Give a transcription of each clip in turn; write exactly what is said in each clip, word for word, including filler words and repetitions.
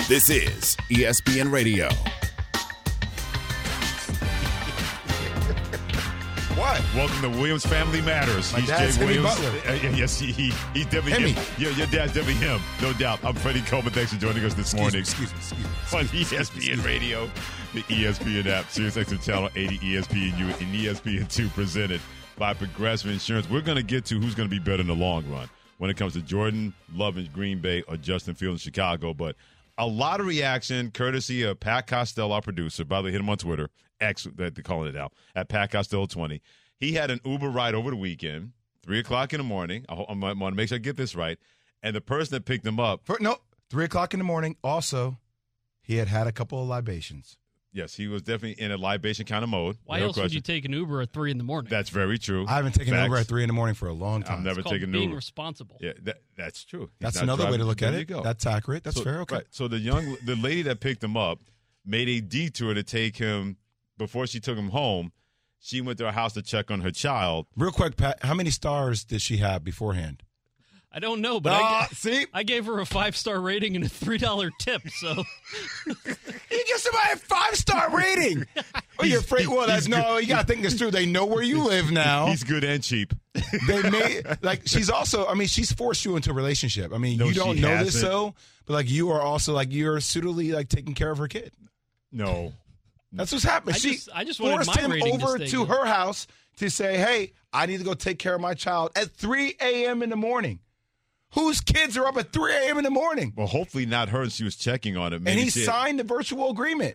This is E S P N Radio. What? Welcome to Williams Family Matters. My He's dad's Jay Hemi Williams. Butler. Uh, yes, he, he he's definitely Hemi. him. Your, your dad's definitely him, no doubt. I'm Freddie Coleman. Thanks for joining us this Excuse morning me, excuse me, excuse me. on excuse me, E S excuse P N me. Radio, the E S P N app, Sirius X M Channel eighty, E S P N U, and E S P N two, presented by Progressive Insurance. We're going to get to who's going to be better in the long run when it comes to Jordan Love in Green Bay or Justin Fields in Chicago. But a lot of reaction, courtesy of Pat Costello, our producer. By the way, hit him on Twitter, X, that they're calling it out, at Pat Costello twenty. He had an Uber ride over the weekend, three o'clock in the morning. I, I want to make sure I get this right. And the person that picked him up. For, no, three o'clock in the morning. Also, he had had a couple of libations. Yes, he was definitely in a libation kind of mode. Why no else question. would you take an Uber at three in the morning? That's very true. I haven't taken Facts. an Uber at three in the morning for a long time. I've never It's called taken an being Uber. responsible. Yeah, that, that's true. He's That's not another way driving. to look There at you it. go. That's accurate. That's so, fair. Okay. Right. So the young, the lady that picked him up made a detour to take him before she took him home. She went to her house to check on her child. Real quick, Pat, how many stars did she have beforehand? I don't know, but Ah, I, see? I gave her a five-star rating and a three dollar tip, so You give somebody a five-star rating. Oh, you're afraid? Well, that's no. You got to think this through. They know where you live now. He's good and cheap. They may like. She's also. I mean, she's forced you into a relationship. I mean, No, you don't she know this, hasn't. so but like you are also like you're suitably like taking care of her kid. No. That's what's happening. I She just- I just wanted forced my him rating to over stay to good. her house to say, "Hey, I need to go take care of my child at three a.m. in the morning." Whose kids are up at three a.m. in the morning? Well, hopefully not her. She was checking on it. And Maybe he she- signed the virtual agreement,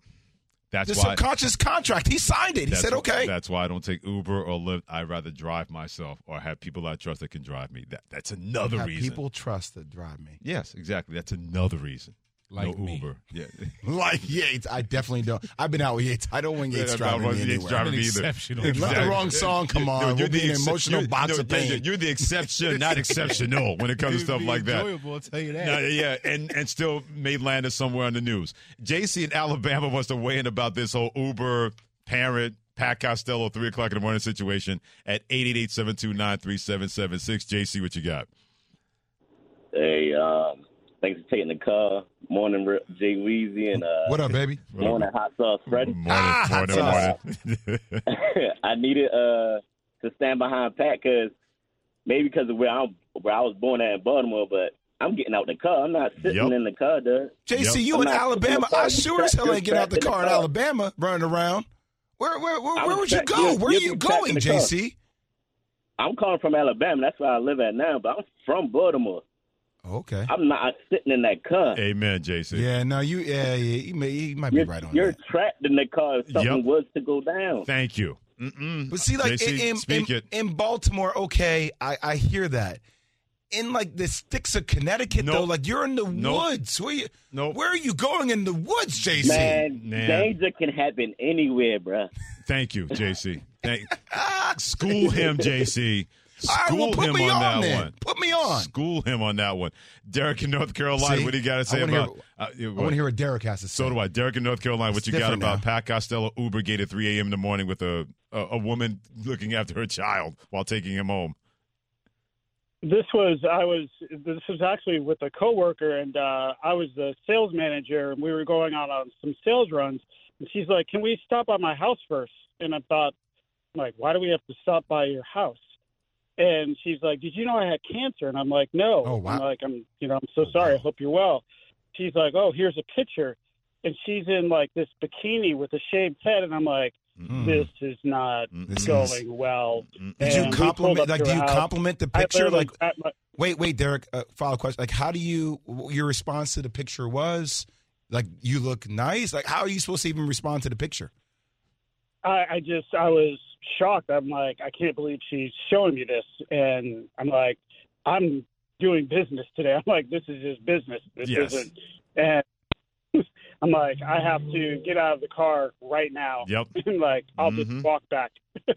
That's the why. subconscious contract. He signed it. He That's said, wh- "Okay." That's why I don't take Uber or Lyft. I'd rather drive myself or have people I trust that can drive me. That That's another Have reason. people trust that drive me. Yes, exactly. That's another reason. Like no me. Uber. Yeah. Like Yates, I definitely don't. I've been out with Yates. I don't want Yates Yeah, driving no, me Yates anywhere. driving I'm an me either. exceptional Let the Exactly. wrong song come on. No, We'll you're be the an ex- emotional you're- box no, of yeah, pain. yeah, You're the exception, not exceptional when it comes to It'd stuff be like that. enjoyable, I'll tell you that. No, yeah, and, and still may land us somewhere on the news. J C in Alabama wants to weigh in about this whole Uber parent, Pat Costello, three o'clock in the morning situation at eight eight eight, seven two nine, three seven seven six. J C, what you got? Hey, um, thanks for taking the call. Morning, R- Jay Weezy, and uh, What up, baby? morning, Hot Sauce Freddie. Morning, Ah, morning, hot morning. I needed uh, to stand behind Pat because maybe because of where I'm, where I was born at in Baltimore, but I'm getting out the car. I'm not sitting Yep. in the car, dude. J C, Yep. you I'm in not Alabama? sitting in I the sure car. as hell You're ain't getting out the trapped in car in the car. Alabama, running around. Where, where, where, I where was would you trapped- go? you'll- Where are you'll you be trapped in going, the J C? I'm calling from Alabama. That's where I live at now, but I'm from Baltimore. Okay. I'm not sitting in that car. Amen, J C. Yeah, no, you, yeah, yeah, you, may, you might be You're, right on you're that. trapped in the car if something Yep. was to go down. Thank you. Mm-mm. But see, like J C, in, in, speak in, it. in Baltimore, okay, I, I hear that. In like the sticks of Connecticut, Nope. though, like you're in the Nope. woods. Where you? Nope. Where are you going in the woods, J C? Man, Nah. danger can happen anywhere, bruh. Thank you, J C. Thank, school him, J C. All right, School well, put him me on, on that then. one. Put me on. School him on that one. Derek in North Carolina, See, what do you got to say I wanna about? hear- uh, yeah, I what? want to hear what Derek has to say. So do I. Derek in North Carolina, what It's you got different about now. Pat Costello Uber gate at three a.m. in the morning with a, a a woman looking after her child while taking him home? This was I was this was actually with a coworker, and uh, I was the sales manager, and we were going on on some sales runs. And she's like, "Can we stop by my house first?" And I thought, I'm like, "Why do we have to stop by your house?" And she's like, "Did you know I had cancer?" And I'm like, "No." Oh, wow. I'm like, "I'm you know I'm so sorry. I hope you're well." She's like, "Oh, here's a picture," and she's in like this bikini with a shaved head, and I'm like, Mm. "This is not This going is- well." Mm. Did And you we pulled compliment? up Like, to do her you house. compliment the I picture? literally Like, sat my- wait, wait, Derek. Uh, follow question. Like, how do you? Your response to the picture was, like, you look nice. Like, how are you supposed to even respond to the picture? I, I just I was shocked. I'm like, I can't believe she's showing me this, and I'm like, I'm doing business today. I'm like, this is just business. This Yes. isn't. And I'm like, I have to get out of the car right now. Yep. And like, I'll Mhm. just walk back.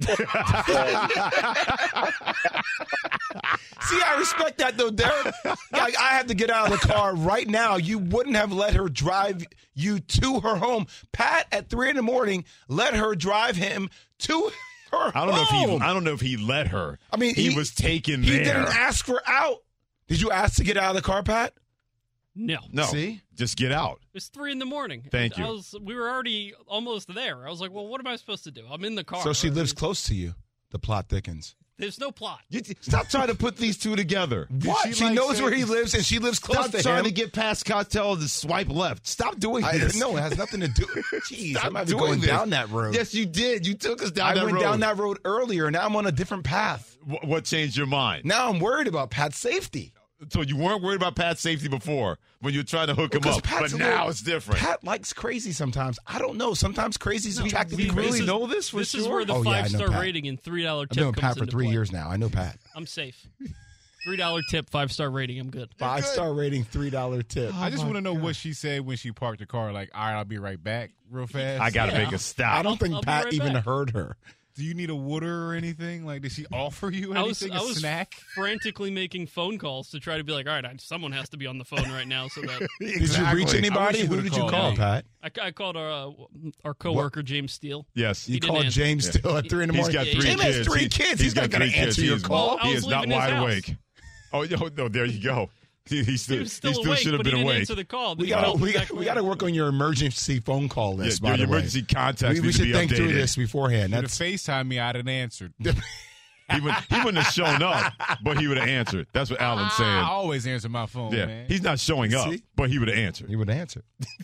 See, I respect that though, Derek. Like, I have to get out of the car right now. You wouldn't have let her drive you to her home. Pat at three in the morning let her drive him to her I don't know if he. home. I don't know if he let her. I mean, he, he- was taken He there. didn't ask for out. Did you ask to get out of the car, Pat? No. No. See? Just get out. It was three in the morning. Thank I you. Was, we were already almost there. I was like, well, what am I supposed to do? I'm in the car. So she I lives mean, close to you. The plot thickens. There's no plot. You, stop trying to put these two together. What? She, She, like, knows said- where he lives, and she lives close Stop to trying him. to get past Costello to swipe left. Stop doing I, this. no, it has nothing to do. Jeez, Stop I'm not even doing going this. down that road. Yes, you did. You took us down I that went road. down that road earlier. Now I'm on a different path. Wh- What changed your mind? Now I'm worried about Pat's safety. So you weren't worried about Pat's safety before when you were trying to hook him Because up, Pat's but a now little- it's different. Pat likes crazy sometimes. I don't know. Sometimes crazy is attracted we to crazy. really know this for This is sure? where the Oh, yeah, I know five-star Pat. rating and three dollar I've tip been with comes Pat for into three play. years now. I know Pat. I'm safe. three dollar tip, five-star rating. I'm good. Five star rating, three dollar tip. I just want to know what she said when she parked the car. Like, all right, I'll be right back real fast. I got to Yeah. make a stop. I don't think I'll be Pat right even back. heard her. Do you need a water or anything? Like, did she offer you I was, anything? I a was snack? frantically making phone calls to try to be like, all right, I, someone has to be on the phone right now. So that Did you Exactly. reach I anybody? wish you Who would've did you called call, me. Pat? I, I called our uh, our coworker James Steele. Yes. You He didn't called answer. James still at three in the He's morning. got Yeah, three James kids. has three He- kids. He's, not got going three to kids. answer He your is- call. I He was is not leaving his wide house. awake. Oh, no, no, there you go. He, he still, He was still he still awake, should have but been he didn't awake. answer the call. We He got called we me got back we later. got to work on your emergency phone call Yeah, list. your by the way, emergency contacts we, need we to should be think through updated. this beforehand. You'd have That's FaceTime me, I'd have answered. He, would, he wouldn't have shown up, but he would have answered. That's what Alan's I saying. always answer my phone, Yeah, man. he's not showing up, See? but he would have answered. he would answer.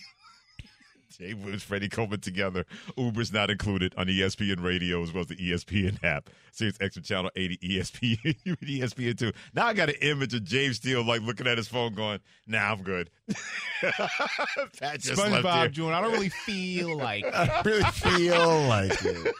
Jay Woods, Freddie Coleman together. Uber's not included on E S P N Radio as well as the E S P N app. Sirius X M Channel eighty, E S P N, E S P N two. Now I got an image of James Steele like looking at his phone going, nah, I'm good. Pat just left SpongeBob here. Junior I don't really feel like. I really feel like it.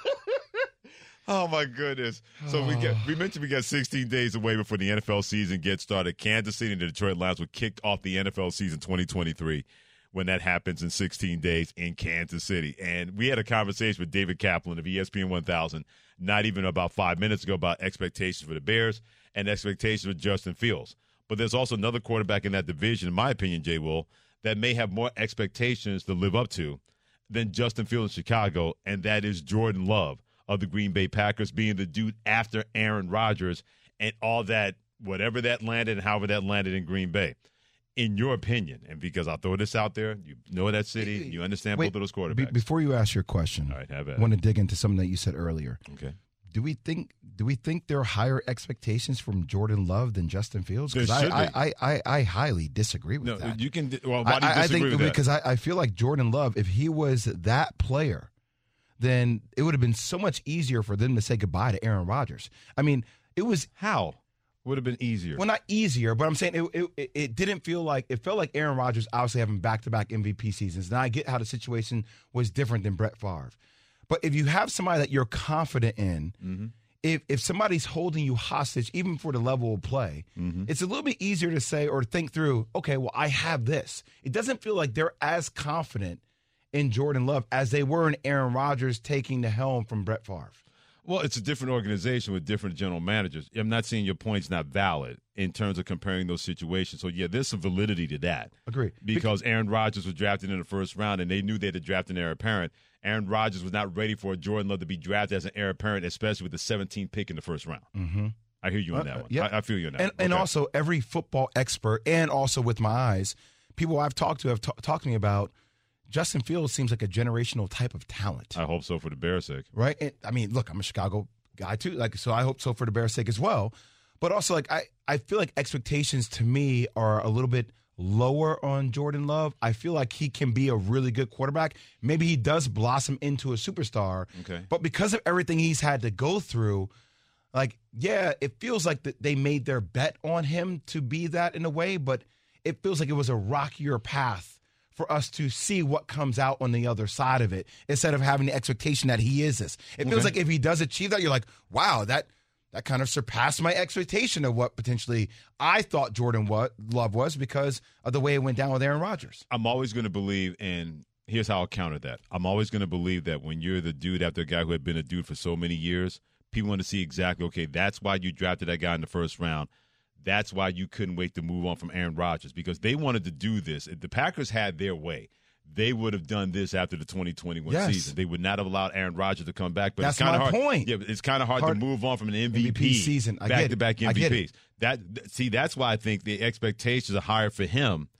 Oh my goodness! So we get we mentioned we got sixteen days away before the N F L season gets started. Kansas City and the Detroit Lions will kick off the N F L season twenty twenty-three when that happens in sixteen days in Kansas City. And we had a conversation with David Kaplan of E S P N one thousand, not even about five minutes ago, about expectations for the Bears and expectations for Justin Fields. But there's also another quarterback in that division, in my opinion, Jay Will, that may have more expectations to live up to than Justin Fields in Chicago, and that is Jordan Love of the Green Bay Packers, being the dude after Aaron Rodgers and all that, whatever that landed and however that landed in Green Bay. In your opinion, and because I'll throw this out there, you know that city, you understand Wait, both of those quarterbacks. Be- before you ask your question, All right, have at I it. want to dig into something that you said earlier. Okay. Do we think do we think there are higher expectations from Jordan Love than Justin Fields? There Because should I, be. I, I, I highly disagree with No, that. you can. Well, why do you I, I disagree think with that? because I, I feel like Jordan Love, if he was that player, then it would have been so much easier for them to say goodbye to Aaron Rodgers. I mean, it was How would have been easier? well, not easier, but I'm saying it, it, it didn't feel like it felt like Aaron Rodgers obviously having back-to-back M V P seasons. Now I get how the situation was different than Brett Favre, but if you have somebody that you're confident in, Mm-hmm. if if somebody's holding you hostage, even for the level of play, Mm-hmm. it's a little bit easier to say or think through. Okay, well, I have this. It doesn't feel like they're as confident in Jordan Love as they were in Aaron Rodgers taking the helm from Brett Favre. Well, it's a different organization with different general managers. I'm not saying your point's not valid in terms of comparing those situations. So, yeah, there's some validity to that. Agree. Because Aaron Rodgers was drafted in the first round, and they knew they had to draft an heir apparent. Aaron Rodgers was not ready for Jordan Love to be drafted as an heir apparent, especially with the seventeenth pick in the first round. Mm-hmm. I hear you on Uh, that one. yeah. I, I feel you on that And, one. and Okay. also, every football expert, and also with my eyes, people I've talked to have ta- talked to me about Justin Fields seems like a generational type of talent, I hope so for the Bears' sake. right? And, I mean, look, I'm a Chicago guy too, like so. I hope so for the Bears' sake as well. But also, like I, I feel like expectations to me are a little bit lower on Jordan Love. I feel like he can be a really good quarterback. Maybe he does blossom into a superstar. Okay. But because of everything he's had to go through, like, yeah, it feels like that they made their bet on him to be that in a way, but it feels like it was a rockier path for us to see what comes out on the other side of it instead of having the expectation that he is this. It feels Okay. like if he does achieve that, you're like, wow, that that kind of surpassed my expectation of what potentially I thought Jordan what Love was because of the way it went down with Aaron Rodgers. I'm always going to believe, and here's how I'll counter that. I'm always going to believe that when you're the dude after a guy who had been a dude for so many years, people want to see exactly, okay, that's why you drafted that guy in the first round. That's why you couldn't wait to move on from Aaron Rodgers, because they wanted to do this. If the Packers had their way, they would have done this after the twenty twenty-one Yes. season. They would not have allowed Aaron Rodgers to come back. But That's it's kind of my hard. point. Yeah, but it's kind of hard, Hard- to move on from an M V P, M V P season. I get it. back-to-back I M V Ps. get it. That see, that's why I think the expectations are higher for him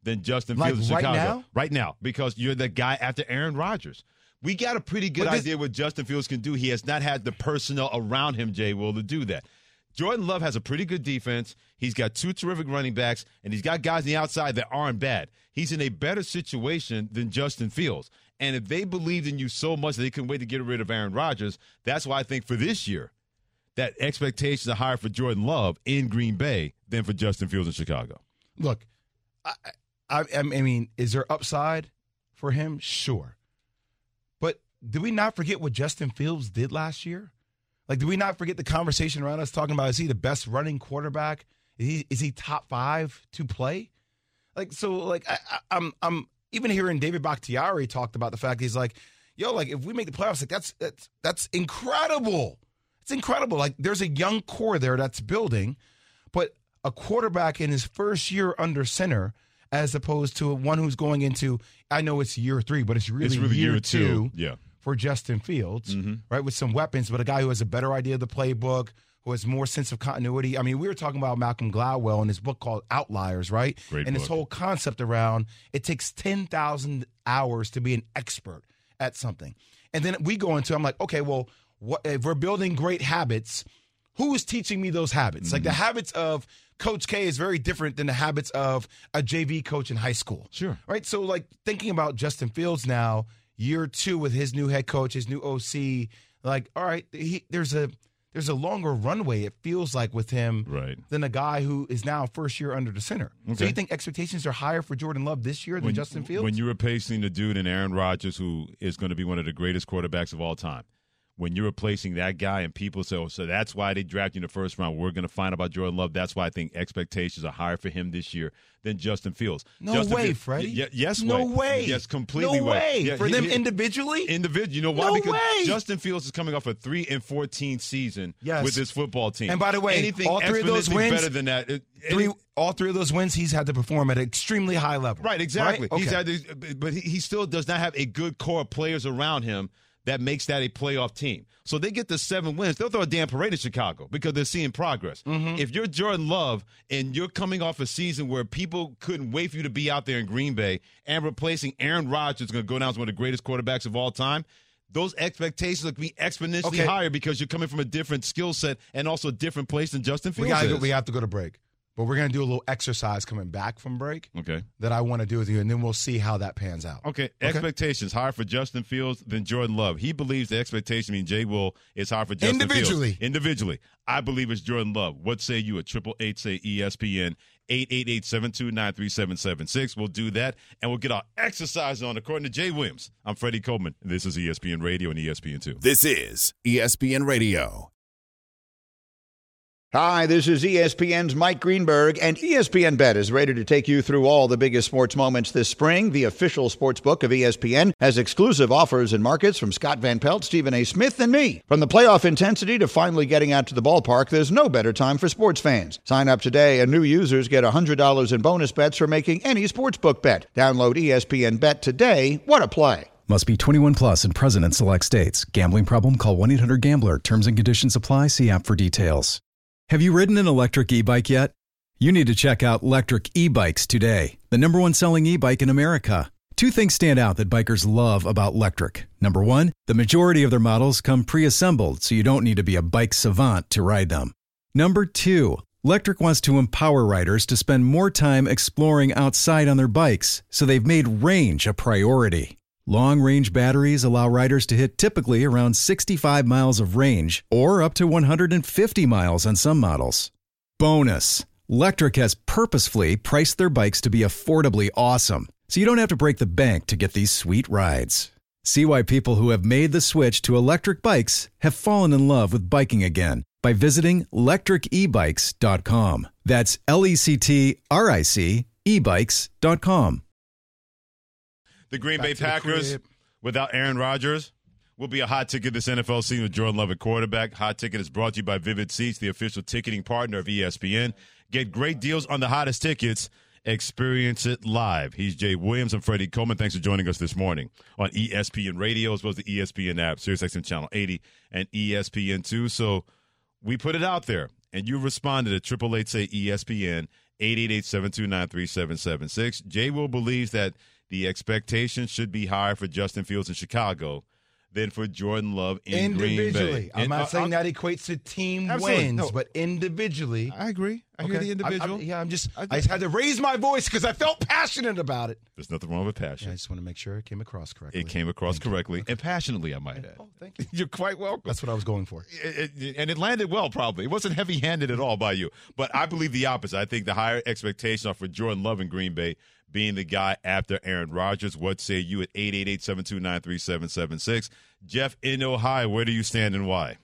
than Justin Like Fields in right Chicago. now? Right now, because you're the guy after Aaron Rodgers. We got a pretty good But this- idea what Justin Fields can do. He has not had the personnel around him, Jay Will, to do that. Jordan Love has a pretty good defense. He's got two terrific running backs, and he's got guys on the outside that aren't bad. He's in a better situation than Justin Fields. And if they believed in you so much that they couldn't wait to get rid of Aaron Rodgers, that's why I think for this year, that expectations are higher for Jordan Love in Green Bay than for Justin Fields in Chicago. Look, I, I, I mean, is there upside for him? Sure. But do we not forget what Justin Fields did last year? Like, do we not forget the conversation around us talking about, is he the best running quarterback? Is he, is he top five to play? Like, so, like, I, I, I'm I'm even hearing David Bakhtiari talked about the fact he's like, yo, like, if we make the playoffs, like, that's that's that's incredible. It's incredible. Like, there's a young core there that's building, but a quarterback in his first year under center as opposed to one who's going into, I know it's year three, but it's really, It's really year, year two, two. Yeah. for Justin Fields, Mm-hmm. right, with some weapons, but a guy who has a better idea of the playbook, who has more sense of continuity. I mean, we were talking about Malcolm Gladwell in his book called Outliers, right? Great and book. this whole concept around it takes ten thousand hours to be an expert at something. And then we go into, I'm like, okay, well, what, if we're building great habits, who is teaching me those habits? Mm-hmm. Like the habits of Coach K is very different than the habits of a J V coach in high school. Sure. Right? So, like, thinking about Justin Fields now, year two with his new head coach, his new O C, like, all right, he, there's a there's a longer runway, it feels like, with him Right. than a guy who is now first year under the center. So Okay. you think expectations are higher for Jordan Love this year than When, Justin Fields? when you're replacing the dude in Aaron Rodgers, who is going to be one of the greatest quarterbacks of all time, when you're replacing that guy and people say, oh, so that's why they drafted you in the first round. We're going to find about Jordan Love. That's why I think expectations are higher for him this year than Justin Fields. No Justin way, Fields- Freddie. Y- y- yes, no way. way. Yes, completely No way. way. Yeah, for he- them he- individually? Individual, you know why? No because way. Justin Fields is coming off a three and fourteen season Yes. with this football team. And by the way, anything all three of those exponentially wins- better than that. it- Three, any- all three of those wins, he's had to perform at an extremely high level. Right, exactly. Right? He's Okay. had to, but he, he still does not have a good core of players around him that makes that a playoff team. So they get the seven wins. They'll throw a damn parade in Chicago because they're seeing progress. Mm-hmm. If you're Jordan Love and you're coming off a season where people couldn't wait for you to be out there in Green Bay and replacing Aaron Rodgers is going to go down as one of the greatest quarterbacks of all time, those expectations will be exponentially Okay. higher because you're coming from a different skill set and also a different place than Justin we, Fields gotta go, is. we have to go to break. But we're going to do a little exercise coming back from break Okay. that I want to do with you, and then we'll see how that pans out. Okay, expectations higher for Justin Fields than Jordan Love. He believes the expectation, I mean, Jay Will, is higher for Justin Individually. Fields. Individually. I believe it's Jordan Love. What say you at triple eight say E S P N, eight eight eight, seven two nine, three seven seven six. We'll do that, and we'll get our exercise on according to Jay Williams. I'm Freddie Coleman, and this is E S P N Radio and E S P N two. This is E S P N Radio. Hi, this is E S P N's Mike Greenberg, and E S P N Bet is ready to take you through all the biggest sports moments this spring. The official sports book of E S P N has exclusive offers and markets from Scott Van Pelt, Stephen A. Smith, and me. From the playoff intensity to finally getting out to the ballpark, there's no better time for sports fans. Sign up today, and new users get one hundred dollars in bonus bets for making any sportsbook bet. Download E S P N Bet today. What a play. Must be twenty-one plus and present in select states. Gambling problem? Call one eight hundred gambler. Terms and conditions apply. See app for details. Have you ridden an electric e-bike yet? You need to check out Lectric E-Bikes today, the number one selling e-bike in America. Two things stand out that bikers love about Lectric. Number one, the majority of their models come pre-assembled, so you don't need to be a bike savant to ride them. Number two, Lectric wants to empower riders to spend more time exploring outside on their bikes, so they've made range a priority. Long-range batteries allow riders to hit typically around sixty-five miles of range or up to one hundred fifty miles on some models. Bonus, Lectric has purposefully priced their bikes to be affordably awesome, so you don't have to break the bank to get these sweet rides. See why people who have made the switch to electric bikes have fallen in love with biking again by visiting lectric e bikes dot com. That's L E C T R I C e bikes dot com. The Green Back Bay to the Packers, crib. without Aaron Rodgers, will be a hot ticket this N F L season with Jordan Love at quarterback. Hot Ticket is brought to you by Vivid Seats, the official ticketing partner of E S P N. Get great deals on the hottest tickets. Experience it live. He's Jay Williams. I'm Freddie Coleman. Thanks for joining us this morning on E S P N Radio as well as the E S P N app, SiriusXM Channel eighty, and E S P N two. So we put it out there, and you responded at triple eight say E S P N, eight eight eight, seven two nine, three seven seven six. J. Will believes that the expectation should be higher for Justin Fields in Chicago than for Jordan Love in Green individually. Bay. I'm And, not uh, saying uh, that equates to team Absolutely. wins, No. but individually. I agree. I hear the I'm- individual. I'm- yeah, I'm just. I- I, just had to raise my voice because I felt passionate about it. There's nothing wrong with Yeah, passion. I just want to make sure it came across correctly. It came across Thank you. correctly and passionately, I might add. Oh, thank you. You're quite welcome. That's what I was going for. It- it- and it landed well, probably. It wasn't heavy-handed at all by you. But I believe the opposite. I think the higher expectations are for Jordan Love in Green Bay being the guy after Aaron Rodgers. What say you at eight eight eight, seven two nine, three seven seven six? Jeff in Ohio, where do you stand and why?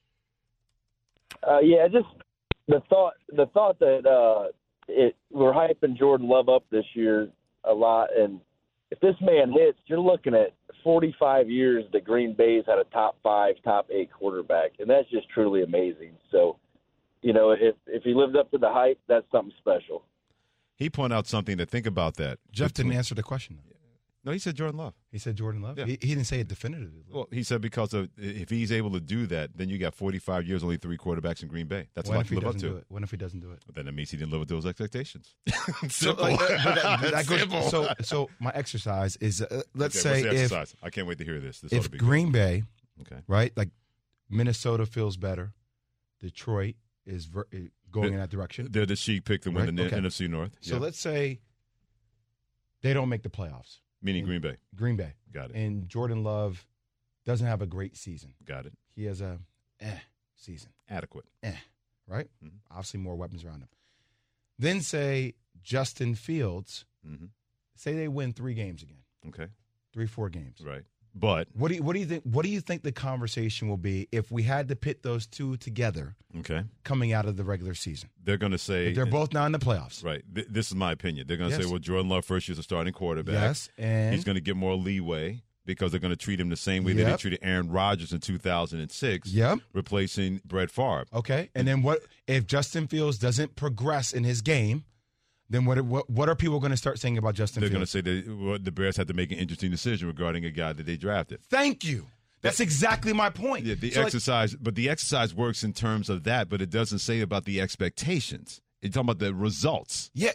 Uh, yeah, just the thought the thought that uh, it we're hyping Jordan Love up this year a lot, and if this man hits, you're looking at forty-five years that Green Bay's had a top five, top eight quarterback, and that's just truly amazing. So, you know, if if he lived up to the hype, that's something special. He pointed out something to think about that. Jeff didn't answer the question. Though. No, he said Jordan Love. He said Jordan Love. Yeah. He, he didn't say it definitively. Well, he said because of if he's able to do that, then you got forty-five years, only three quarterbacks in Green Bay. That's a what lot if to he live up doesn't to. do it? What if he doesn't do it? Then that means he didn't live up to those expectations. So, Simple. like, uh, but that, but that goes- Simple. so, so my exercise is uh, let's Okay, say what's the if exercise? I can't wait to hear this. This ought if to be Green Bay, good. Okay. right, like Minnesota feels better, Detroit is ver- uh, going in that direction. They're the chic pick to win Right, the okay. N F C North. So Yeah. let's say they don't make the playoffs. Meaning Green Bay. Green Bay. Got it. And Jordan Love doesn't have a great season. Got it. He has a eh season. Adequate. Eh, right? Mhm. Obviously more weapons around him. Then say Justin Fields, Mm-hmm. say they win three games again. Okay. Three, four games. Right. But What do you what do you think what do you think the conversation will be if we had to pit those two together okay, coming out of the regular season? they're going to say If they're both now in the playoffs. right. Th- this is my opinion. They're going to Yes. say, well, Jordan Love first year's a starting quarterback. Yes, and He's going to get more leeway because they're going to treat him the same way that they Yep. treated Aaron Rodgers in two thousand six, Yep. replacing Brett Favre. Okay. And then what if Justin Fields doesn't progress in his game? Then what what what are people going to start saying about Justin They're going to Fields? say that well, the Bears had to make an interesting decision regarding a guy that they drafted. Thank you. That's exactly my point. Yeah, the So, like, exercise, but the exercise works in terms of that, but it doesn't say about the expectations. It's talking about the results. yeah,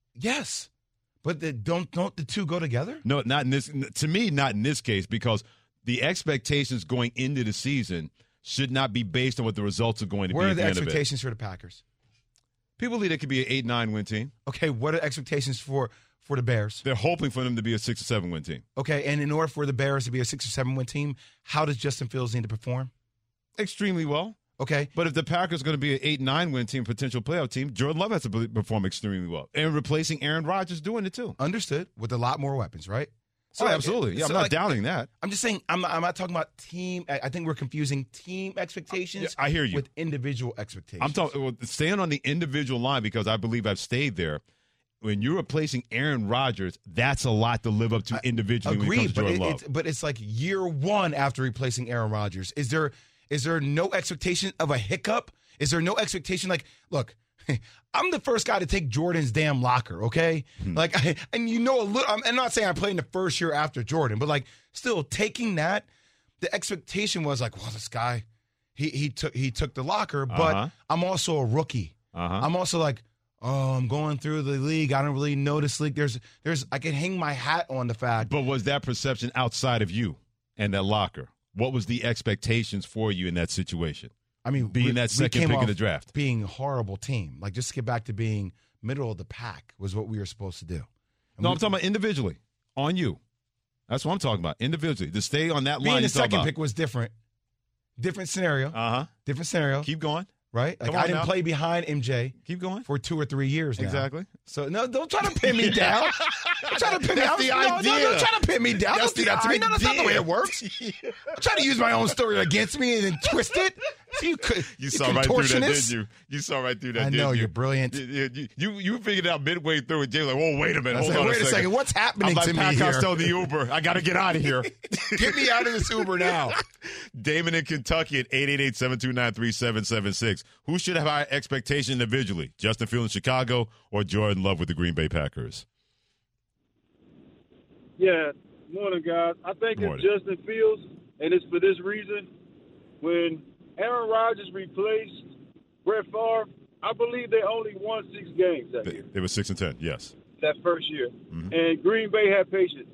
yes, but the, don't don't the two go together? No, not in this. To me, not in this case, because the expectations going into the season should not be based on what the results are going to Where be are at the the end of it. expectations for the Packers? People believe it could be an eight nine win team. Okay, what are expectations for for the Bears? They're hoping for them to be a six or seven win team. Okay, and in order for the Bears to be a six or seven win team, how does Justin Fields need to perform? Extremely well. Okay, But if the Packers are going to be an eight nine win team, potential playoff team, Jordan Love has to be- perform extremely well. And replacing Aaron Rodgers doing it too. understood. With a lot more weapons, right? oh, absolutely. Yeah, so I'm not like- doubting that. I'm just saying. I'm not, I'm not talking about team. I I think we're confusing team expectations. Yeah, I hear you. With individual expectations. I'm talking well, staying on the individual line because I believe I've stayed there. When you're replacing Aaron Rodgers, that's a lot to live up to individually when it comes Agreed, to but Jordan it, Love. it's but it's like year one after replacing Aaron Rodgers. Is there is there no expectation of a hiccup? Is there no expectation? Like, look, I'm the first guy to take Jordan's damn locker. Okay, Hmm. like, and you know a little. I'm, I'm not saying I played in the first year after Jordan, but like, still taking that, the expectation was like, well, this guy, he he took he took the locker, but Uh-huh. I'm also a rookie. Uh-huh. I'm also like, oh, I'm going through the league. I don't really know this league. There's, there's, I can hang my hat on the fact. But was that perception outside of you and that locker? What was the expectations for you in that situation? I mean, Being we- that we second came pick in off the draft. being a horrible team. Like, just to get back to being middle of the pack was what we were supposed to do. And No, we- I'm talking about individually, on you. That's what I'm talking about, individually. To stay on that being line. the second pick was different. Different scenario. Uh huh. different scenario. Keep going. right? Like, come on I didn't now. play behind M J Keep going. for two or three years now. Exactly. So no, don't try to pin me down. Don't try to pin me down. That's the No, no, idea. don't try to pin me down. That's Don't do the that to me. No, that's not the way idea. it works. Don't try to use my own story against me and then twist it. You could. You saw right through that, contortionist. didn't you? You saw right through that, I didn't know, you? you're brilliant. You, you, you, you figured it out midway through, and Jay's like, whoa, wait a minute. I Hold said, on wait a second. What's happening I'm like to Pat me here? Costello, the Uber. I got to get out of here. Get me out of this Uber now. Damon in Kentucky at eight eight eight, seven two nine, three seven seven six. Who should have higher expectation individually? Justin Fields in Chicago or Jordan Love with the Green Bay Packers? Yeah, morning, guys. I think Morning. it's Justin Fields, and it's for this reason. When Aaron Rodgers replaced Brett Favre, I believe they only won six games that They, year, they were six and ten. Yes. that first year. Mhm. And Green Bay had patience.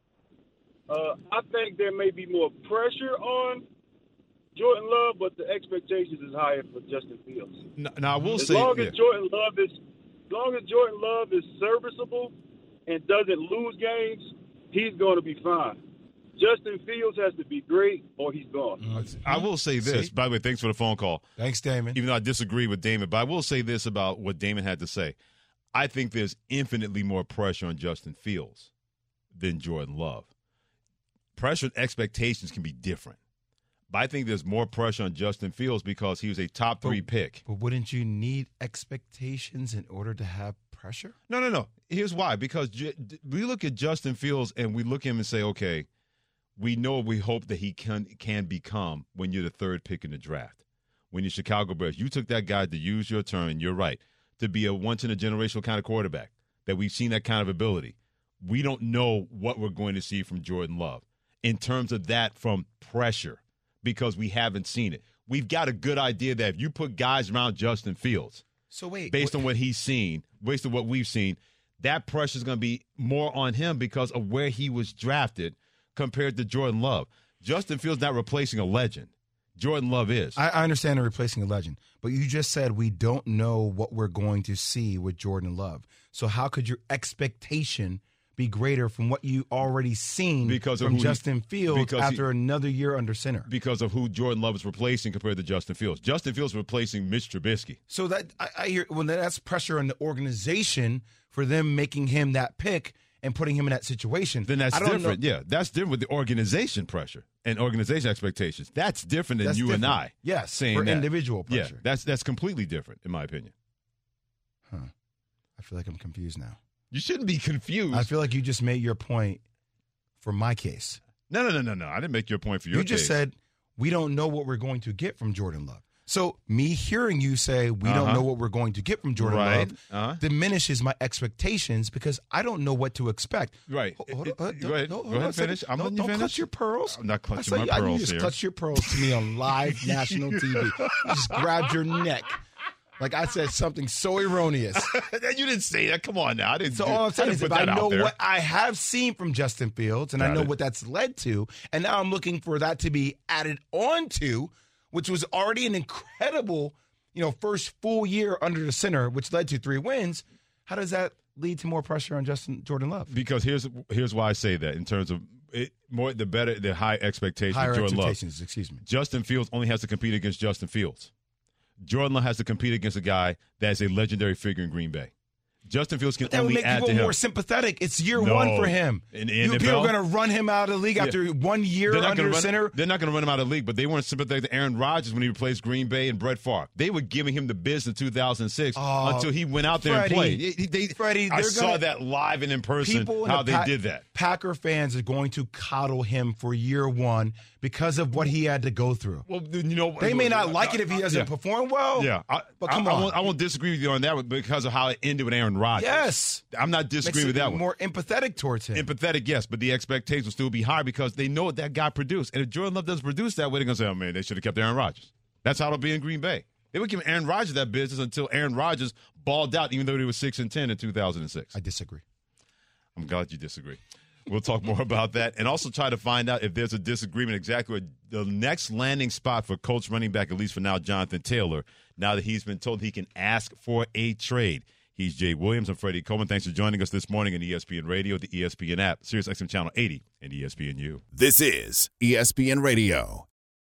Uh, I think there may be more pressure on Jordan Love, but the expectations is higher for Justin Fields. Now, now I will as say, long yeah. as Jordan Love is, as long as Jordan Love is serviceable and doesn't lose games, he's going to be fine. Justin Fields has to be great, or he's gone. I will say this. See? By the way, thanks for the phone call. Thanks, Damon. Even though I disagree with Damon, but I will say this about what Damon had to say. I think there's infinitely more pressure on Justin Fields than Jordan Love. Pressure and expectations can be different. But I think there's more pressure on Justin Fields because he was a top three But- pick. But wouldn't you need expectations in order to have pressure? No, no, no. Here's why. Because J- we look at Justin Fields and we look at him and say, okay, we know we hope that he can can become when you're the third pick in the draft. When you're Chicago Bears, you took that guy, to use your term, and you're right, to be a once-in-a-generational kind of quarterback, that we've seen that kind of ability. We don't know what we're going to see from Jordan Love in terms of that from pressure because we haven't seen it. We've got a good idea that if you put guys around Justin Fields, So wait, based wait- on what he's seen, based on what we've seen, that pressure is going to be more on him because of where he was drafted compared to Jordan Love. Justin Fields not replacing a legend. Jordan Love is. I, I understand they're replacing a legend, but you just said we don't know what we're going to see with Jordan Love. So how could your expectation be greater from what you already seen Because of from who he- Justin Fields because he- after another year under center? because of who Jordan Love is replacing compared to Justin Fields. Justin Fields replacing Mitch Trubisky. So that I, I hear when that's pressure on the organization for them making him that pick and putting him in that situation. Then that's I don't different. know- Yeah, that's different with the organization pressure and organization expectations. That's different than That's you and different. I. Yes, saying for that. individual pressure. Yeah, that's that's completely different in my opinion. Huh. I feel like I'm confused now. You shouldn't be confused. I feel like you just made your point for my case. no, no, no, no, no. I didn't make your point for your You just case. said we don't know what we're going to get from Jordan Love. So me hearing you say we don't Uh-huh. know what we're going to get from Jordan Right. Love Uh-huh. diminishes my expectations because I don't know what to expect. Right. Hold- hold It- on, it- don't- go ahead. don't- Go hold ahead on a and second. finish. I'm Don't- letting you don't finish. clutch your pearls. I'm not I clutching saw my you, I knew pearls you just here. clutched your pearls to me on live national T V. You just grabbed your neck like I said something so erroneous. You didn't say that. Come on now. I didn't. So do- all I'm saying I is didn't if put I that out know there. what I have seen from Justin Fields and I Got know it. what that's led to, and now I'm looking for that to be added on to, which was already an incredible, you know, first full year under the center, which led to three wins. How does that lead to more pressure on Justin Jordan Love? Because here's here's why I say that in terms of it, more the better the high expectations. Higher of Jordan expectations, Love. excuse me. Justin Fields only has to compete against Justin Fields. Jordan Love has to compete against a guy that's a legendary figure in Green Bay. Justin Fields can But that would only make add people to him. more sympathetic. It's year No. one for him. In the You N F L? people are going to run him out of the league Yeah. after one year They're not under gonna run, center. They're not going to run him out of the league, but they weren't sympathetic to Aaron Rodgers when he replaced Green Bay and Brett Favre. They were giving him the biz in two thousand six Oh, until he went out there Freddie, and played. They- they- Freddie, I they're saw gonna- that live and in person People in how the they Pa- did that. Packer fans are going to coddle him for year one because of what he had to go through. Well, you know, They may not like it if he doesn't Yeah. perform well. Yeah, I, but come I, on. I won't, I won't disagree with you on that because of how it ended with Aaron Rodgers. Yes. I'm not Makes disagreeing with it that one. more empathetic towards him. Empathetic, yes, but the expectations will still be high because they know what that guy produced. And if Jordan Love doesn't produce that way, they're going to say, oh, man, they should have kept Aaron Rodgers. That's how it'll be in Green Bay. They would give Aaron Rodgers that business until Aaron Rodgers balled out, even though he was six and ten in two thousand six. I disagree. I'm glad you disagree. We'll talk more about that and also try to find out if there's a disagreement exactly with the next landing spot for Colts running back, at least for now, Jonathan Taylor, now that he's been told he can ask for a trade. He's Jay Williams. I'm Freddie Coleman. Thanks for joining us this morning on E S P N Radio, the E S P N app, Sirius X M Channel eighty, and E S P N U. This is E S P N Radio.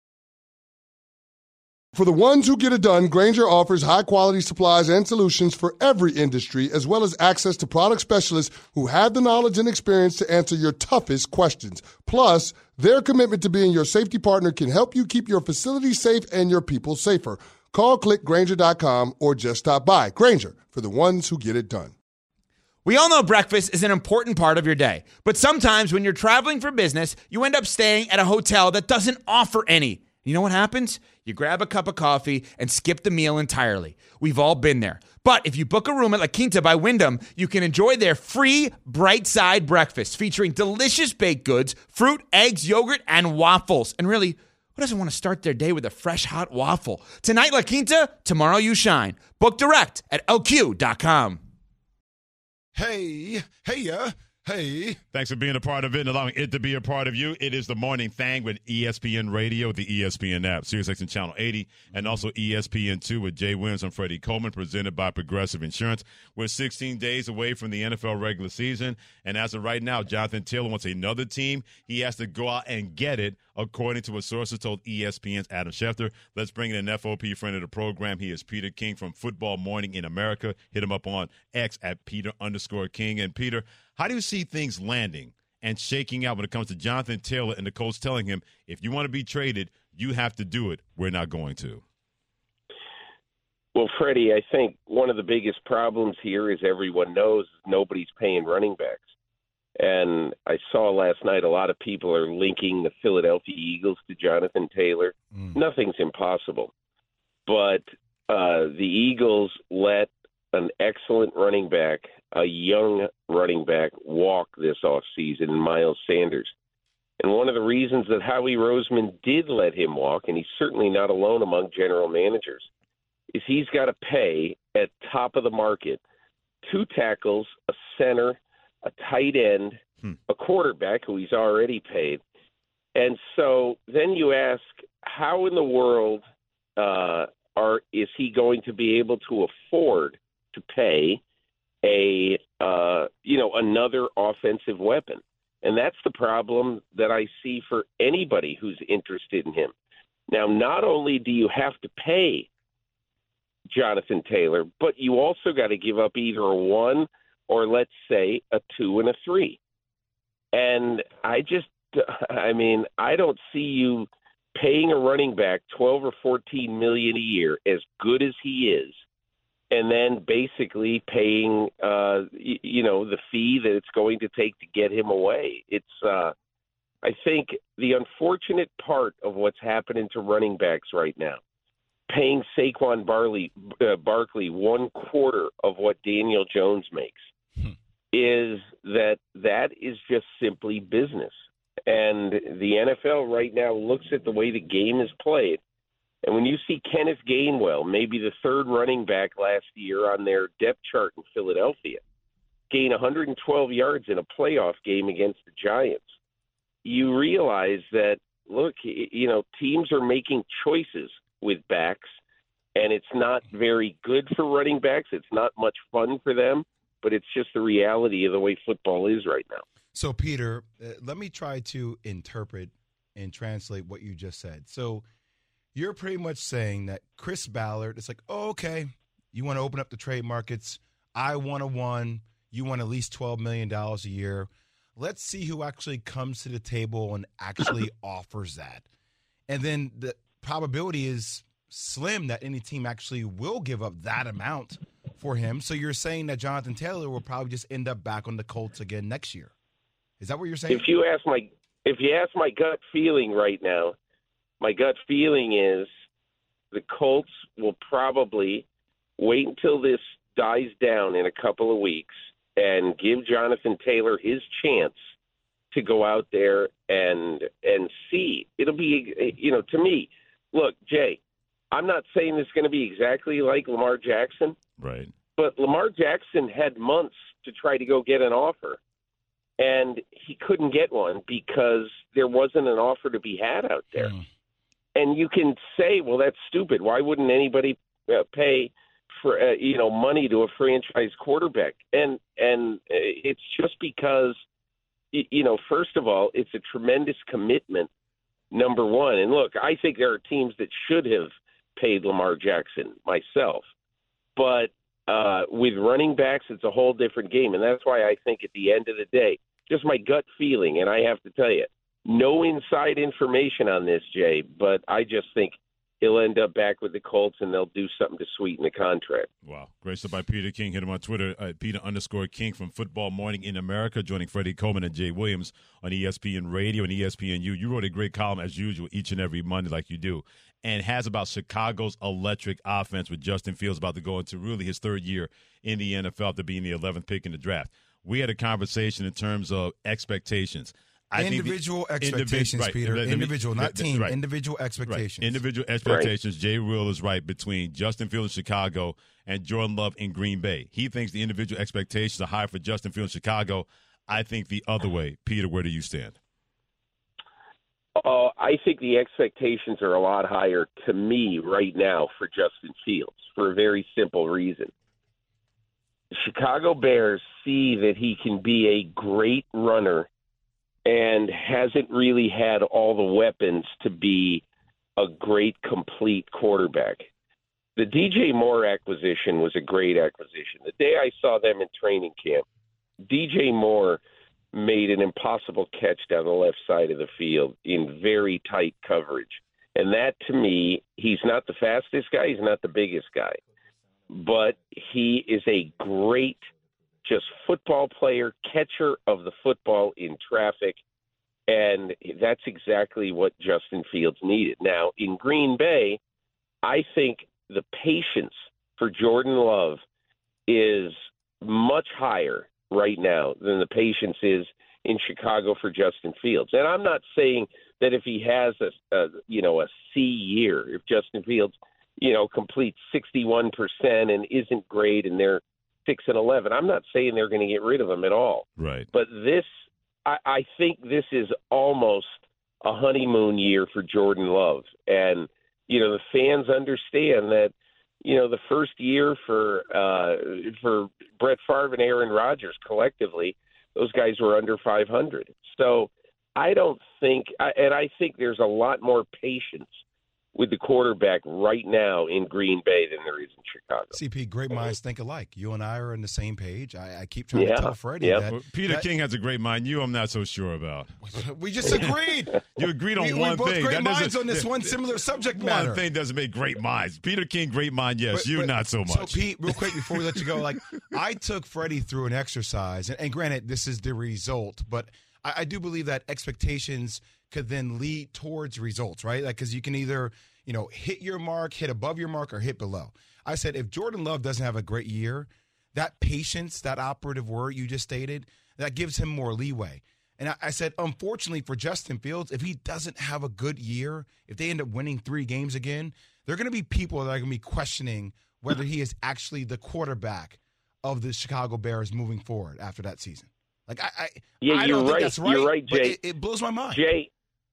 For the ones who get it done, Grainger offers high-quality supplies and solutions for every industry, as well as access to product specialists who have the knowledge and experience to answer your toughest questions. Plus, their commitment to being your safety partner can help you keep your facility safe and your people safer. Call click Grainger dot com or just stop by. Grainger, for the ones who get it done. We all know breakfast is an important part of your day, but sometimes when you're traveling for business, you end up staying at a hotel that doesn't offer any. You know what happens? You grab a cup of coffee and skip the meal entirely. We've all been there. But if you book a room at La Quinta by Wyndham, you can enjoy their free Bright Side breakfast featuring delicious baked goods, fruit, eggs, yogurt, and waffles. And really, Who doesn't want to start their day with a fresh hot waffle? Tonight, La Quinta, tomorrow you shine. Book direct at L Q dot com. Hey, hey, yeah. Hey. Thanks for being a part of it and allowing it to be a part of you. It is the Morning Thang with E S P N Radio, the E S P N app, SiriusXM Channel eighty, and also E S P N two with Jay Williams and Freddie Coleman, presented by Progressive Insurance. We're sixteen days away from the N F L regular season, and as of right now, Jonathan Taylor wants another team. He has to go out and get it, according to what sources told E S P N's Adam Schefter. Let's bring in an F O P friend of the program. He is Peter King from Football Morning in America. Hit him up on X at Peter underscore King. And Peter, how do you see things landing and shaking out when it comes to Jonathan Taylor and the coach telling him, if you want to be traded, you have to do it. We're not going to. Well, Freddie, I think one of the biggest problems here is everyone knows nobody's paying running backs. And I saw last night a lot of people are linking the Philadelphia Eagles to Jonathan Taylor. Mm. Nothing's impossible. But uh, the Eagles let an excellent running back, a young running back, walk this offseason in Miles Sanders. And one of the reasons that Howie Roseman did let him walk, and he's certainly not alone among general managers, is he's got to pay at top of the market two tackles, a center, a tight end, hmm. a quarterback who he's already paid. And so then you ask, how in the world uh, are is he going to be able to afford to pay a uh, you know another offensive weapon? And that's the problem that I see for anybody who's interested in him. Now, not only do you have to pay Jonathan Taylor, but you also got to give up either a one or, let's say, a two and a three. And I just, I mean, I don't see you paying a running back twelve or fourteen million a year, as good as he is, and then basically paying, uh, y- you know, the fee that it's going to take to get him away. It's, uh, I think, the unfortunate part of what's happening to running backs right now, paying Saquon Barley, uh, Barkley one quarter of what Daniel Jones makes, hmm. is that that is just simply business. And the N F L right now looks at the way the game is played. And when you see Kenneth Gainwell, maybe the third running back last year on their depth chart in Philadelphia, gain one hundred twelve yards in a playoff game against the Giants, you realize that, look, you know, teams are making choices with backs, and it's not very good for running backs. It's not much fun for them, but it's just the reality of the way football is right now. So, Peter, uh, let me try to interpret and translate what you just said. So you're pretty much saying that Chris Ballard, it's like, oh, okay, you want to open up the trade markets. I want a one. You want at least twelve million dollars a year. Let's see who actually comes to the table and actually offers that. And then the probability is slim that any team actually will give up that amount for him. So you're saying that Jonathan Taylor will probably just end up back on the Colts again next year. Is that what you're saying? If you ask my if you ask my gut feeling right now, my gut feeling is the Colts will probably wait until this dies down in a couple of weeks and give Jonathan Taylor his chance to go out there and and see. It'll be, you know, to me, look, Jay, I'm not saying it's going to be exactly like Lamar Jackson. Right. But Lamar Jackson had months to try to go get an offer, and he couldn't get one because there wasn't an offer to be had out there. Mm. And you can say, well, that's stupid. Why wouldn't anybody uh, pay for uh, you know money to a franchise quarterback? And and it's just because, you know, first of all, it's a tremendous commitment, number one. And look, I think there are teams that should have paid Lamar Jackson myself. But uh, with running backs, it's a whole different game. And that's why I think at the end of the day, just my gut feeling, and I have to tell you, no inside information on this, Jay, but I just think he'll end up back with the Colts and they'll do something to sweeten the contract. Wow. Great stuff by Peter King. Hit him on Twitter at Peter underscore King from Football Morning in America, joining Freddie Coleman and Jay Williams on E S P N Radio and E S P N U. You wrote a great column, as usual, each and every Monday like you do, and has about Chicago's electric offense with Justin Fields about to go into really his third year in the N F L to being the eleventh pick in the draft. We had a conversation in terms of expectations. I think individual the, expectations, individ- right, Peter. let me- Individual, not let- team. right. Individual expectations. Right. Individual expectations. Jay Will is right between Justin Fields in Chicago and Jordan Love in Green Bay. He thinks the individual expectations are high for Justin Fields in Chicago. I think the other way. Peter, where do you stand? Oh, I think the expectations are a lot higher to me right now for Justin Fields for a very simple reason. The Chicago Bears see that he can be a great runner and hasn't really had all the weapons to be a great, complete quarterback. The D J Moore acquisition was a great acquisition. The day I saw them in training camp, D J Moore made an impossible catch down the left side of the field in very tight coverage. And that, to me, he's not the fastest guy. He's not the biggest guy. But he is a great just football player, catcher of the football in traffic. And that's exactly what Justin Fields needed. Now, in Green Bay, I think the patience for Jordan Love is much higher right now than the patience is in Chicago for Justin Fields. And I'm not saying that if he has a, a you know a C year, if Justin Fields you know completes sixty-one percent and isn't great and they're six and eleven, I'm not saying they're going to get rid of him at all. Right. But this, I, I think this is almost a honeymoon year for Jordan Love, and you know the fans understand that. You know, the first year for uh, for Brett Favre and Aaron Rodgers collectively, those guys were under five hundred. So I don't think, and I think there's a lot more patience with the quarterback right now in Green Bay than there is in Chicago. C P, great minds think alike. You and I are on the same page. I, I keep trying Yeah, to tell Freddie yeah. that. Well, Peter that- King has a great mind. You, I'm not so sure about. We just agreed. You agreed on we, one we both thing. great That minds doesn't- on this one similar subject matter. One thing doesn't make great minds. Peter King, great mind, yes. But- you, but- not so much. So, Pete, real quick before we let you go, like I took Freddie through an exercise, and, and granted, this is the result, but I, I do believe that expectations could then lead towards results, right? Like, because you can either, you know, hit your mark, hit above your mark, or hit below. I said, if Jordan Love doesn't have a great year, that patience, that operative word you just stated, that gives him more leeway. And I, I said, unfortunately for Justin Fields, if he doesn't have a good year, if they end up winning three games again, there are going to be people that are going to be questioning whether he is actually the quarterback of the Chicago Bears moving forward after that season. Like I, I, Yeah, I you're don't think right. that's right. You're right, but Jay. It, it blows my mind. Jay,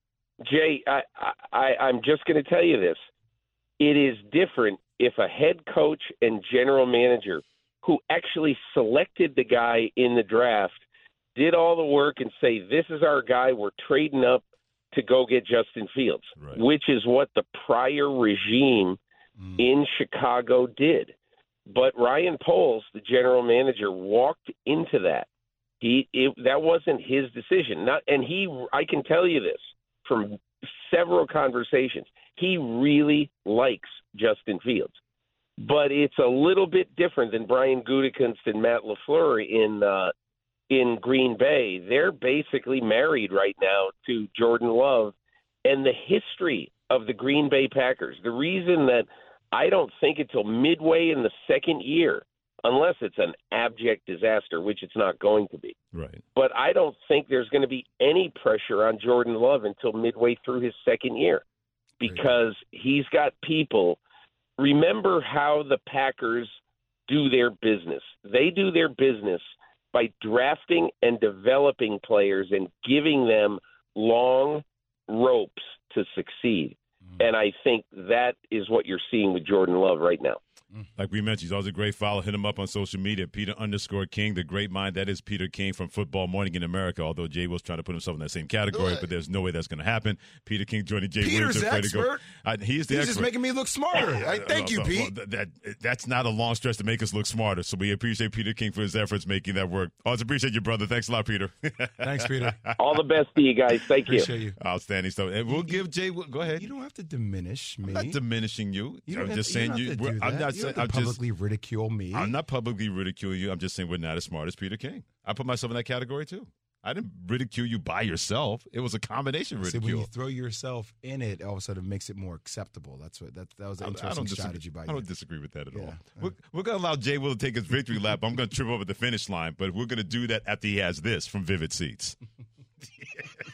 Jay, I, I, I'm just going to tell you this. It is different if a head coach and general manager who actually selected the guy in the draft did all the work and say, this is our guy, we're trading up to go get Justin Fields, Right. which is what the prior regime Mm. in Chicago did. But Ryan Poles, the general manager, walked into that. He it, that wasn't his decision. Not, and he, I can tell you this from several conversations. He really likes Justin Fields, but it's a little bit different than Brian Gutekunst and Matt LaFleur in uh, in Green Bay. They're basically married right now to Jordan Love and the history of the Green Bay Packers. The reason that I don't think until midway in the second year, unless it's an abject disaster, which it's not going to be. Right. But I don't think there's going to be any pressure on Jordan Love until midway through his second year because he's got people. Remember how the Packers do their business. They do their business by drafting and developing players and giving them long ropes to succeed. And I think that is what you're seeing with Jordan Love right now. Like we mentioned, he's always a great follow. Hit him up on social media, Peter underscore King, the great mind. That is Peter King from Football Morning in America, although Jay was trying to put himself in that same category, but there's no way that's going to happen. Peter King joining Jay Peter's Williams. the and Freddie Go- expert. I, he's the He's expert. just making me look smarter. I, thank you, Well, Pete. well, that, that's not a long stretch to make us look smarter, so we appreciate Peter King for his efforts making that work. Always appreciate you, brother. Thanks a lot, Peter. Thanks, Peter. All the best to you guys. Thank you. Appreciate you. Outstanding stuff. And we'll give Jay. Go ahead. You don't have to diminish me. I'm not diminishing you. You don't I'm have just to- saying you. you. Don't have to do I'm that. not You saying. don't have I'm to just. publicly ridicule me. I'm not publicly ridiculing you. I'm just saying we're not as smart as Peter King. I put myself in that category too. I didn't ridicule you by yourself. It was a combination See, ridicule. when you throw yourself in it, all of a sudden it makes it more acceptable. That's what that that was an I- I interesting don't disagree- strategy by I you. don't disagree with that at Yeah. all. We're, we're going to allow Jay Will to take his victory lap. I'm going to trip over the finish line, but we're going to do that after he has this from Vivid Seats.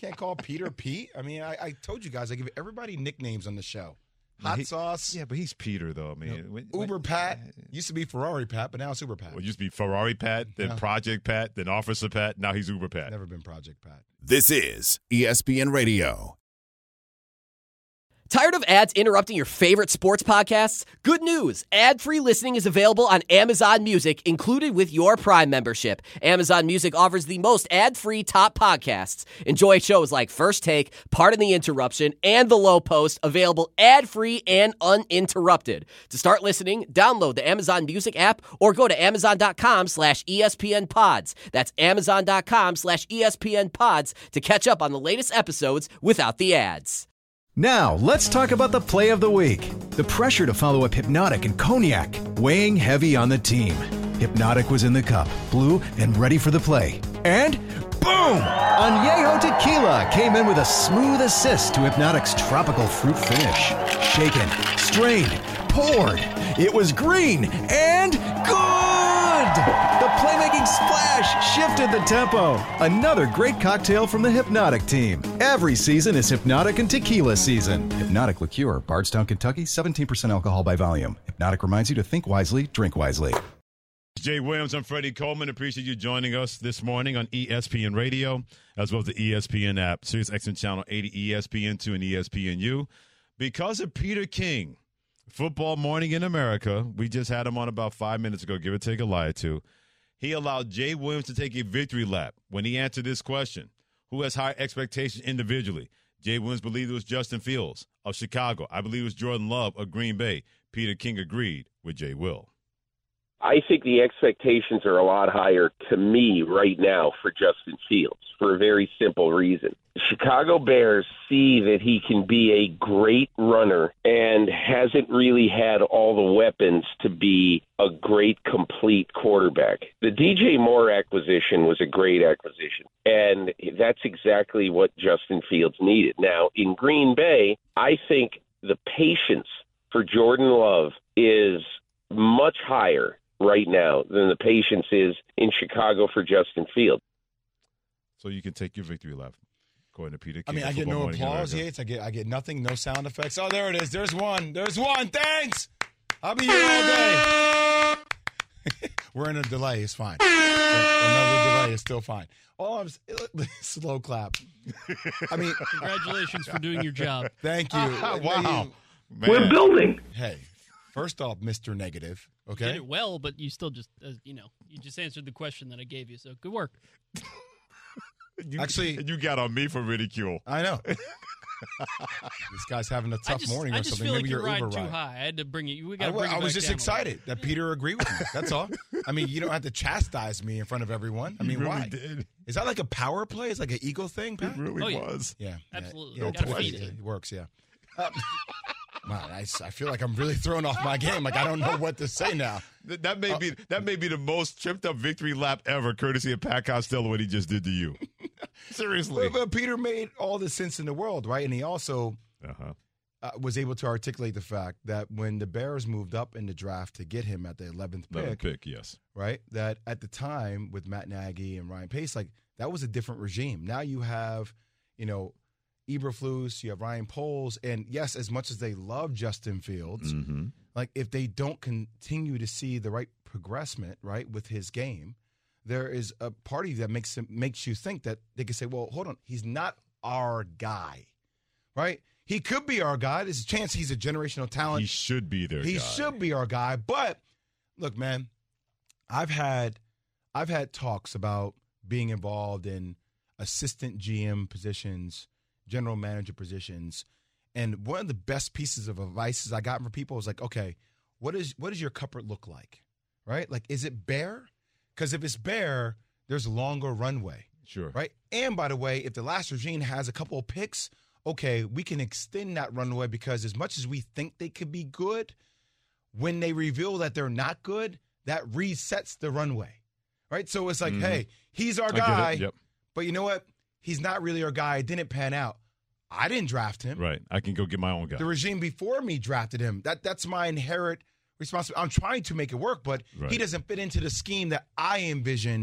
Can't call Peter Pete. I mean, I, I told you guys, I give everybody nicknames on the show. Hot he, sauce. Yeah, but he's Peter, though. I mean, you know, when, Uber when, Pat. Used to be Ferrari Pat, but now it's Uber Pat. Well, it used to be Ferrari Pat, then Yeah. Project Pat, then Officer Pat. Now he's Uber Pat. Never been Project Pat. This is E S P N Radio. Tired of ads interrupting your favorite sports podcasts? Good news. Ad-free listening is available on Amazon Music, included with your Prime membership. Amazon Music offers the most ad-free top podcasts. Enjoy shows like First Take, Pardon the Interruption, and The Low Post, available ad-free and uninterrupted. To start listening, download the Amazon Music app or go to amazon.com slash ESPN pods. That's amazon.com slash ESPN pods to catch up on the latest episodes without the ads. Now, let's talk about the play of the week. The pressure to follow up Hypnotic and Cognac, weighing heavy on the team. Hypnotic was in the cup, blue, and ready for the play. And boom! Añejo Tequila came in with a smooth assist to Hypnotic's tropical fruit finish. Shaken, strained, poured. It was green and good! The playmaking splash shifted the tempo. Another great cocktail from the Hypnotic team. Every season is Hypnotic and Tequila season. Hypnotic Liqueur, Bardstown, Kentucky, seventeen percent alcohol by volume. Hypnotic reminds you to think wisely, drink wisely. Jay Williams, I'm Freddie Coleman. Appreciate you joining us this morning on E S P N Radio, as well as the E S P N app, Sirius X M Channel eighty, E S P N two, and E S P N U. Because of Peter King, Football Morning in America, we just had him on about five minutes ago, give or take a lie or two. He allowed Jay Williams to take a victory lap when he answered this question: who has higher expectations individually? Jay Williams believed it was Justin Fields of Chicago. I believe it was Jordan Love of Green Bay. Peter King agreed with Jay Will. I think the expectations are a lot higher to me right now for Justin Fields for a very simple reason. The Chicago Bears see that he can be a great runner and hasn't really had all the weapons to be a great complete quarterback. The D J Moore acquisition was a great acquisition, and that's exactly what Justin Fields needed. Now, in Green Bay, I think the patience for Jordan Love is much higher right now than the patience is in Chicago for Justin Fields. So you can take your victory lap, according to Peter I King. mean, I get no applause, Yates. I get I get nothing, no sound effects. Oh, there it is. There's one. There's one. Thanks. I'll be here all day. We're in a delay. It's fine. Another delay is still fine. Oh, I'm slow clap. I mean, congratulations for doing your job. Thank you. Wow. Man. We're building. Hey, first off, Mister Negative. Okay. You did it well, but you still just, uh, you know, you just answered the question that I gave you. So good work. You, Actually, you got on me for ridicule. I know. This guy's having a tough I just, morning I or just something. feel Maybe like your you're riding Uber too ride. high. I had to bring you. We I, got to bring I it was back just down a excited that Peter agreed with me. That's all. I mean, you don't have to chastise me in front of everyone. I mean, really why? Did. Is that like a power play? Is it like an ego thing, Pat? It really Oh, yeah. was. Yeah, Absolutely. Yeah, You it, gotta works. feed it. It works. Yeah. Uh, wow, I, I feel like I'm really thrown off my game. Like I don't know what to say now. That, that may be that may be the most tripped up victory lap ever, courtesy of Pat Costello, what he just did to you. Seriously. But, but Peter made all the sense in the world, right? And he also Uh-huh. uh, was able to articulate the fact that when the Bears moved up in the draft to get him at the eleventh pick, Another pick, yes. right? That at the time with Matt Nagy and Ryan Pace, like that was a different regime. Now you have, you know, Eberflus, you have Ryan Poles, and yes, as much as they love Justin Fields, Mm-hmm. like if they don't continue to see the right progressment, right, with his game, there is a party that makes him makes you think that they can say, well, hold on, he's not our guy, right? He could be our guy. There's a chance he's a generational talent. He should be their He guy. should be our guy. But look, man, I've had I've had talks about being involved in assistant G M positions, general manager positions, and one of the best pieces of advice I got from people was like, okay, what is what does your cupboard look like, right? Like, is it bare? Because if it's bare, there's a longer runway, Sure. right? And by the way, if the last regime has a couple of picks, okay, we can extend that runway because as much as we think they could be good, when they reveal that they're not good, that resets the runway, right? So it's like, Mhm. hey, he's our I get it. guy, Yep. but you know what? He's not really our guy. It didn't pan out. I didn't draft him. Right. I can go get my own guy. The regime before me drafted him. That That's my inherent responsibility. I'm trying to make it work, but Right. he doesn't fit into the scheme that I envisioned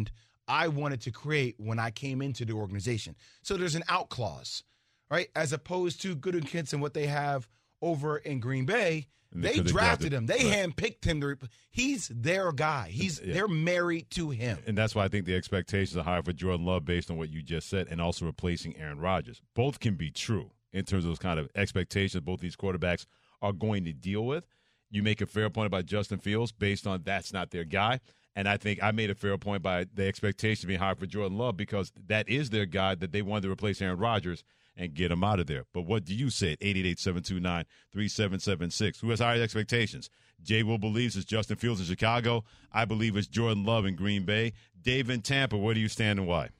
I wanted to create when I came into the organization. So there's an out clause, right? As opposed to Gutekunst and what they have over in Green Bay. They, they drafted him. They right. handpicked him. To, he's their guy. He's yeah. They're married to him. And that's why I think the expectations are higher for Jordan Love based on what you just said and also replacing Aaron Rodgers. Both can be true in terms of those kind of expectations both these quarterbacks are going to deal with. You make a fair point about Justin Fields based on that's not their guy. And I think I made a fair point by the expectation being higher for Jordan Love because that is their guy that they wanted to replace Aaron Rodgers and get him out of there. But what do you say at eight eight eight, seven two nine, three seven seven six? Who has higher expectations? Jay Will believes it's Justin Fields in Chicago. I believe it's Jordan Love in Green Bay. Dave in Tampa, where do you stand and why?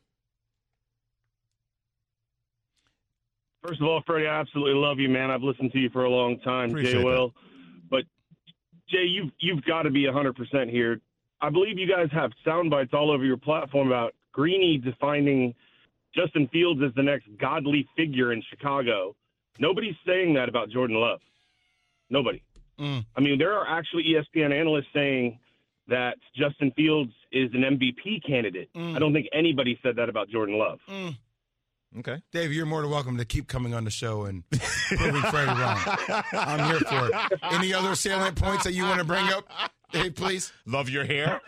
First of all, Freddie, I absolutely love you, man. I've listened to you for a long time, Appreciate Jay Will. That. But, Jay, you've, you've got to be one hundred percent here. I believe you guys have sound bites all over your platform about Greeny defining Justin Fields as the next godly figure in Chicago. Nobody's saying that about Jordan Love. Nobody. Mm. I mean, there are actually E S P N analysts saying that Justin Fields is an M V P candidate. Mm. I don't think anybody said that about Jordan Love. Mm. Okay. Dave, you're more than welcome to keep coming on the show and proving Freddie wrong. I'm here for it. Any other salient points that you want to bring up, Dave, please? Love your hair.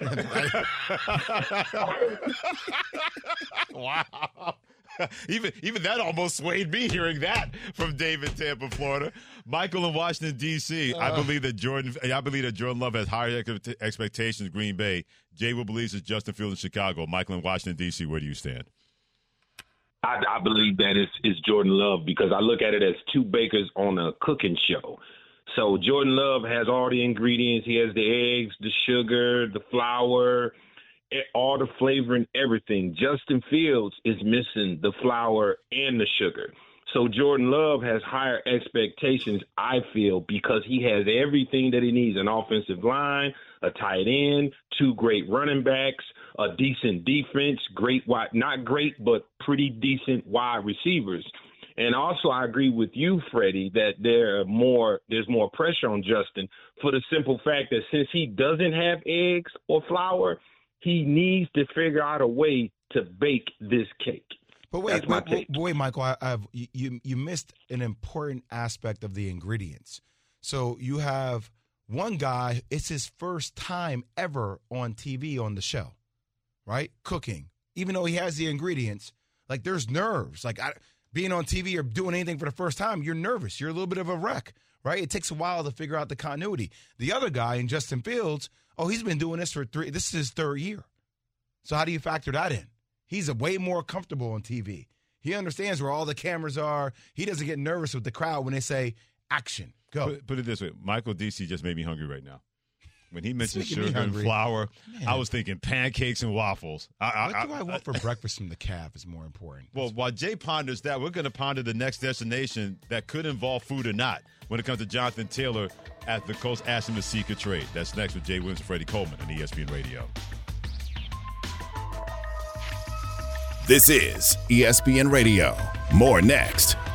Wow. Even even that almost swayed me hearing that from Dave in Tampa, Florida. Michael in Washington, D C. Uh, I believe that Jordan I believe that Jordan Love has higher expectations in Green Bay. Jay will believes it's Justin Fields in Chicago. Michael in Washington, D C. Where do you stand? I, I believe that it's, it's Jordan Love because I look at it as two bakers on a cooking show. So Jordan Love has all the ingredients. He has the eggs, the sugar, the flour, all the flavor and everything. Justin Fields is missing the flour and the sugar. So Jordan Love has higher expectations, I feel, because he has everything that he needs: an offensive line, a tight end, two great running backs, a decent defense, great wide, not great, but pretty decent wide receivers. And also, I agree with you, Freddie, that there are more, there's more pressure on Justin for the simple fact that since he doesn't have eggs or flour, he needs to figure out a way to bake this cake. But wait, wait, wait, wait, Michael, I, I've, you you missed an important aspect of the ingredients. So you have one guy; it's his first time ever on T V on the show, right? Cooking, even though he has the ingredients, like there's nerves. Like I, being on T V or doing anything for the first time, you're nervous. You're a little bit of a wreck, right? It takes a while to figure out the continuity. The other guy in Justin Fields, oh, he's been doing this for three. This is his third year. So how do you factor that in? He's a way more comfortable on T V. He understands where all the cameras are. He doesn't get nervous with the crowd when they say, action, go. Put, put it this way. Michael D C just made me hungry right now. When he mentioned making me sugar and hungry. flour, Man. I was thinking pancakes and waffles. I, I, What do I want for breakfast from the Cavs is more important. Well, while Jay ponders that, we're going to ponder the next destination that could involve food or not when it comes to Jonathan Taylor at the Coast Ashton Masika trade. That's next with Jay Williams and Freddie Coleman on E S P N Radio. This is E S P N Radio. More next.